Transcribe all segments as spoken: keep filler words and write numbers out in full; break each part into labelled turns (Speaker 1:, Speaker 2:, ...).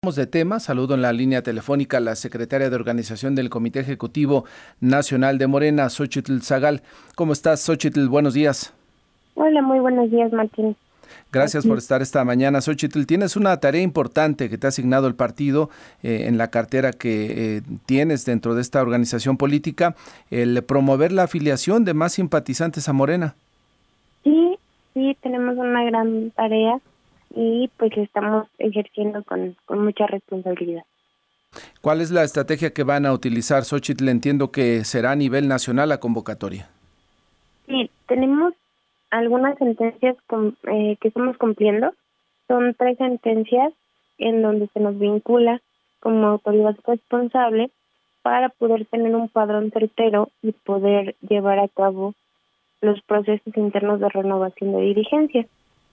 Speaker 1: De tema, saludo en la línea telefónica a la secretaria de organización del Comité Ejecutivo Nacional de Morena, Xóchitl Zagal. ¿Cómo estás, Xóchitl? Buenos días.
Speaker 2: Hola, muy buenos días, Martín.
Speaker 1: Gracias por
Speaker 2: Aquí.
Speaker 1: estar esta mañana, Xóchitl. Tienes una tarea importante que te ha asignado el partido eh, en la cartera que eh, tienes dentro de esta organización política, el promover la afiliación de más simpatizantes a Morena.
Speaker 2: Sí, sí, tenemos una gran tarea y pues la estamos ejerciendo con, con mucha responsabilidad.
Speaker 1: ¿Cuál es la estrategia que van a utilizar, Xóchitl? Entiendo que será a nivel nacional la convocatoria.
Speaker 2: Sí, tenemos algunas sentencias con, eh, que estamos cumpliendo. Son tres sentencias en donde se nos vincula como autoridad responsable para poder tener un padrón certero y poder llevar a cabo los procesos internos de renovación de dirigencia.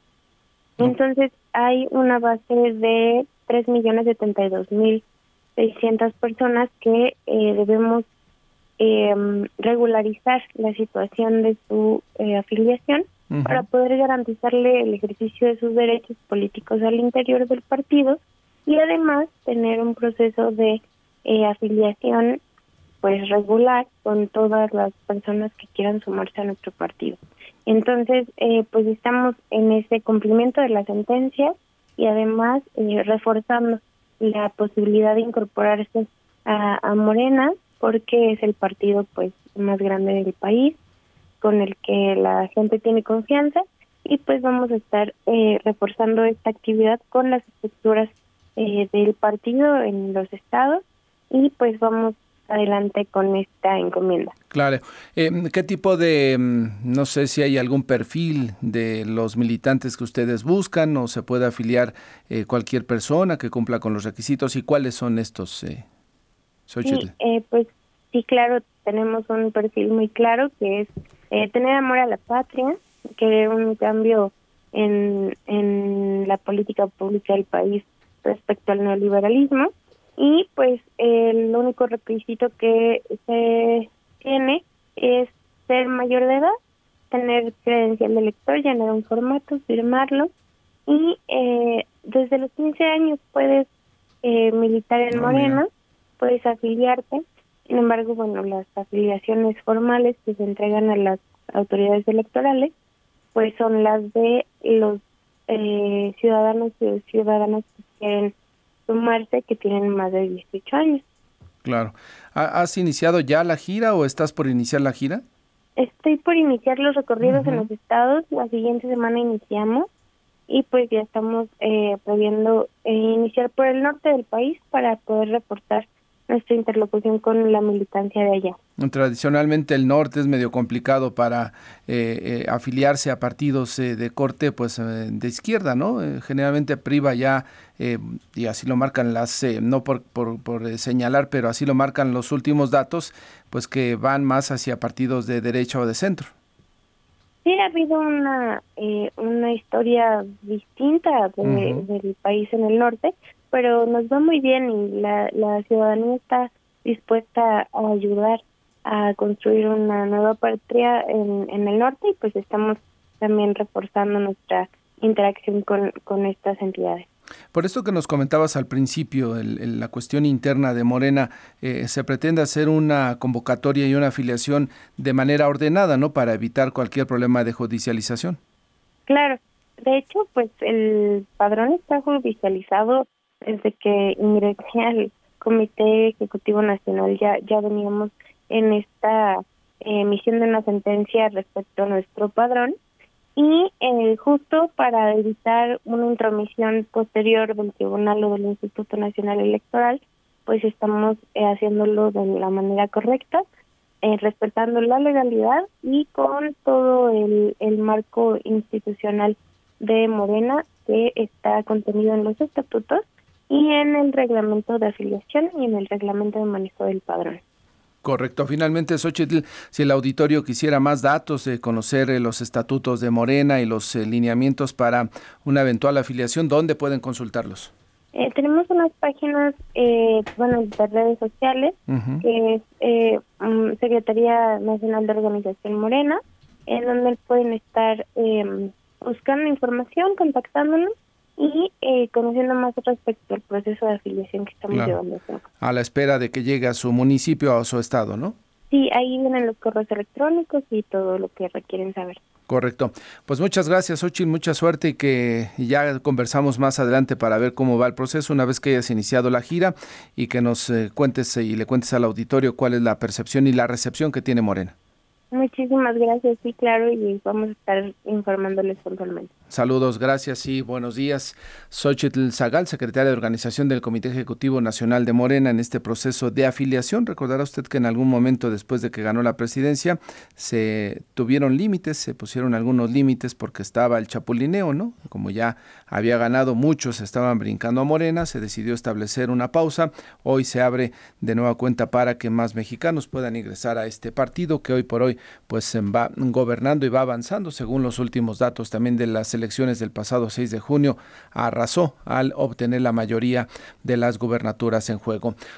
Speaker 2: Entonces, hay una base de tres millones setenta y dos mil seiscientas personas que eh, debemos eh, regularizar la situación de su eh, afiliación uh-huh. para poder garantizarle el ejercicio de sus derechos políticos al interior del partido y además tener un proceso de eh, afiliación pues regular con todas las personas que quieran sumarse a nuestro partido. Entonces, eh, pues estamos en ese cumplimiento de la sentencia y además eh, reforzando la posibilidad de incorporarse a, a Morena, porque es el partido pues más grande del país, con el que la gente tiene confianza, y pues vamos a estar eh, reforzando esta actividad con las estructuras eh, del partido en los estados, y pues vamos adelante con esta encomienda.
Speaker 1: Claro. Eh, ¿Qué tipo de, no sé si hay algún perfil de los militantes que ustedes buscan o se puede afiliar eh, cualquier persona que cumpla con los requisitos y cuáles son estos, eh,
Speaker 2: Sí, eh, pues sí, claro, tenemos un perfil muy claro que es eh, tener amor a la patria, querer un cambio en, en la política pública del país respecto al neoliberalismo. Y pues el único requisito que se tiene es ser mayor de edad, tener credencial de elector, llenar un formato, firmarlo, y eh, desde los quince años puedes eh, militar en
Speaker 1: oh,
Speaker 2: Morena,
Speaker 1: mira.
Speaker 2: puedes afiliarte. Sin embargo, bueno, las afiliaciones formales que se entregan a las autoridades electorales, pues son las de los eh, ciudadanos y ciudadanas que quieren sumarse, que tienen más de dieciocho años.
Speaker 1: Claro. ¿Has iniciado ya la gira o estás por iniciar la gira?
Speaker 2: Estoy por iniciar los recorridos
Speaker 1: Uh-huh.
Speaker 2: en los estados. La siguiente semana iniciamos y pues ya estamos eh, pudiendo eh, iniciar por el norte del país para poder reportar nuestra interlocución con la militancia de allá.
Speaker 1: Tradicionalmente el norte es medio complicado para eh, eh, afiliarse a partidos eh, de corte pues eh, de izquierda, ¿no? Eh, generalmente priva ya, eh, y así lo marcan las, eh, no por, por, por señalar, pero así lo marcan los últimos datos, pues que van más hacia partidos de derecha o de centro.
Speaker 2: Sí, ha habido una eh, una historia distinta de, uh-huh. del país en el norte, pero nos va muy bien y la, la ciudadanía está dispuesta a ayudar a construir una nueva patria en, en el norte, y pues estamos también reforzando nuestra interacción con, con estas entidades.
Speaker 1: Por esto que nos comentabas al principio, el, el, la cuestión interna de Morena, eh, se pretende hacer una convocatoria y una afiliación de manera ordenada, ¿no? Para evitar cualquier problema de judicialización.
Speaker 2: Claro, de hecho, pues el padrón está judicializado desde que ingresé al Comité Ejecutivo Nacional. Ya ya veníamos en esta eh, emisión de una sentencia respecto a nuestro padrón, y eh, justo para evitar una intromisión posterior del Tribunal o del Instituto Nacional Electoral, pues estamos eh, haciéndolo de la manera correcta, eh, respetando la legalidad y con todo el, el marco institucional de Morena que está contenido en los estatutos y en el reglamento de afiliación y en el reglamento de manejo del padrón.
Speaker 1: Correcto. Finalmente, Xóchitl, si el auditorio quisiera más datos, de eh, conocer eh, los estatutos de Morena y los eh, lineamientos para una eventual afiliación, ¿dónde pueden consultarlos?
Speaker 2: Eh, tenemos unas páginas, eh, bueno, de redes sociales, uh-huh. que es eh, um, Secretaría Nacional de Organización Morena, en donde pueden estar eh, buscando información, contactándonos, y eh, conociendo más respecto al proceso de afiliación que estamos
Speaker 1: Claro.
Speaker 2: llevando a cabo.
Speaker 1: A la espera de que llegue a su municipio o a su estado, ¿no?
Speaker 2: Sí, ahí vienen los correos electrónicos y todo lo que requieren saber.
Speaker 1: Correcto. Pues muchas gracias, Xochitl, mucha suerte y que ya conversamos más adelante para ver cómo va el proceso una vez que hayas iniciado la gira y que nos eh, cuentes y le cuentes al auditorio cuál es la percepción y la recepción que tiene Morena.
Speaker 2: Muchísimas gracias, sí, claro, y vamos a estar informándoles puntualmente.
Speaker 1: Saludos, gracias y buenos días. Xochitl Zagal, secretaria de Organización del Comité Ejecutivo Nacional de Morena en este proceso de afiliación. Recordará usted que en algún momento después de que ganó la presidencia se tuvieron límites, se pusieron algunos límites porque estaba el chapulineo, ¿no? Como ya había ganado, muchos estaban brincando a Morena, se decidió establecer una pausa. Hoy se abre de nueva cuenta para que más mexicanos puedan ingresar a este partido que hoy por hoy pues va gobernando y va avanzando según los últimos datos también de las elecciones del pasado seis de junio, arrasó al obtener la mayoría de las gubernaturas en juego.